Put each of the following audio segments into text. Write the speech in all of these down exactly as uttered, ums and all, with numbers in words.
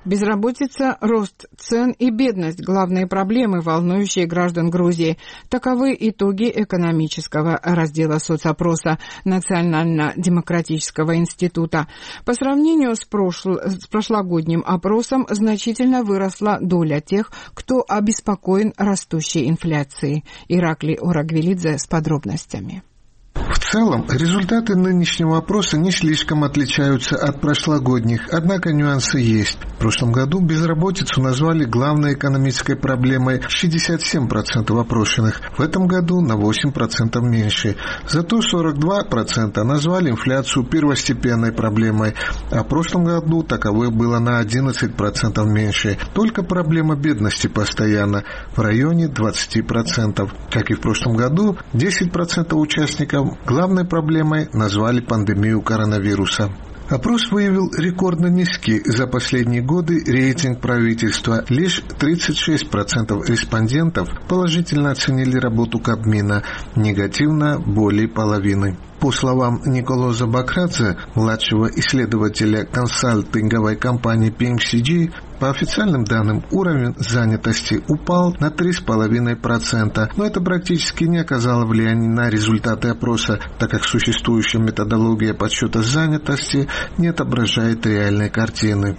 Безработица, рост цен и бедность – главные проблемы, волнующие граждан Грузии. Таковы итоги экономического раздела соцопроса Национально-демократического института. По сравнению с, прошл... с прошлогодним опросом значительно выросла доля тех, кто обеспокоен растущей инфляцией. Ираклий Орагвелидзе с подробностями. В целом, результаты нынешнего опроса не слишком отличаются от прошлогодних, однако нюансы есть. В прошлом году безработицу назвали главной экономической проблемой шестьдесят семь процентов опрошенных, в этом году на восемь процентов меньше. Зато сорок два процента назвали инфляцию первостепенной проблемой, а в прошлом году таковой было на одиннадцать процентов меньше. Только проблема бедности постоянно, в районе двадцать процентов. Как и в прошлом году, десять процентов участников главной проблемой назвали пандемию коронавируса. Опрос выявил рекордно низкий за последние годы рейтинг правительства. Лишь тридцать шесть процентов респондентов положительно оценили работу Кабмина, негативно более половины. По словам Николоза Бакрадзе, младшего исследователя консалтинговой компании пи эм си джи, по официальным данным уровень занятости упал на три целых пять десятых процента, но это практически не оказало влияния на результаты опроса, так как существующая методология подсчета занятости не отображает реальной картины.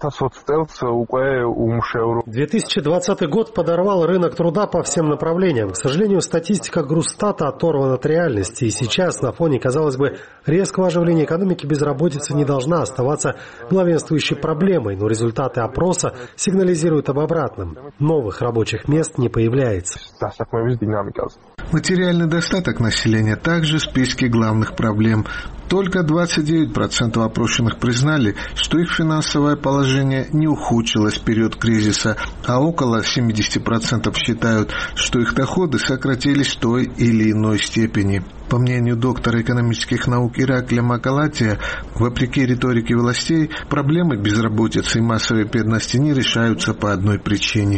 две тысячи двадцатый год подорвал рынок труда по всем направлениям. К сожалению, статистика Грустата оторвана от реальности, и сейчас на фоне, казалось бы, резкого оживления экономики безработица не должна оставаться главенствующей проблемой, но результаты опроса сигнализируют об обратном. Новых рабочих мест не появляется. Материальный достаток населения также в списке главных проблем. Только двадцать девять процентов опрошенных признали, что их финансовое положение не ухудшилось в период кризиса, а около семьдесят процентов считают, что их доходы сократились в той или иной степени. По мнению доктора экономических наук Ираклия Макалатия, вопреки риторике властей, проблемы безработицы и массовой бедности не решаются по одной причине.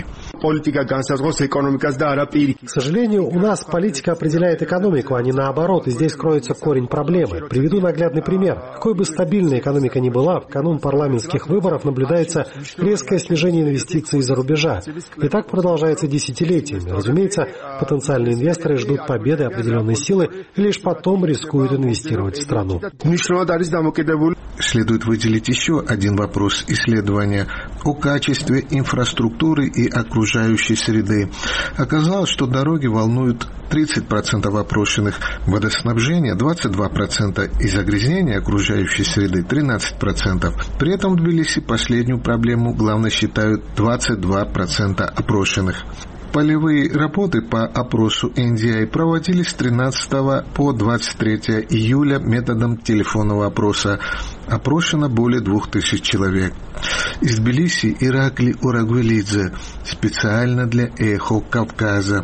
К сожалению, у нас политика определяет экономику, а не наоборот, и здесь кроется корень проблемы. Приведу наглядный пример. Какой бы стабильной экономика ни была, в канун парламентских выборов наблюдается резкое снижение инвестиций из-за рубежа. И так продолжается десятилетиями. Разумеется, потенциальные инвесторы ждут победы определенной силы и лишь потом рискуют инвестировать в страну. Следует выделить еще один вопрос исследования о качестве инфраструктуры и окружающей среды. Оказалось, что дороги волнуют тридцать процентов опрошенных, водоснабжение двадцать два процента и загрязнение окружающей среды тринадцать процентов. При этом в Тбилиси последнюю проблему главной считают двадцать два процента опрошенных. Полевые работы по опросу эн ди ай проводились с тринадцатого по двадцать третье июля методом телефонного опроса. Опрошено более двух тысяч человек. Из Тбилиси Ираклий Орагвелидзе специально для «Эхо Кавказа».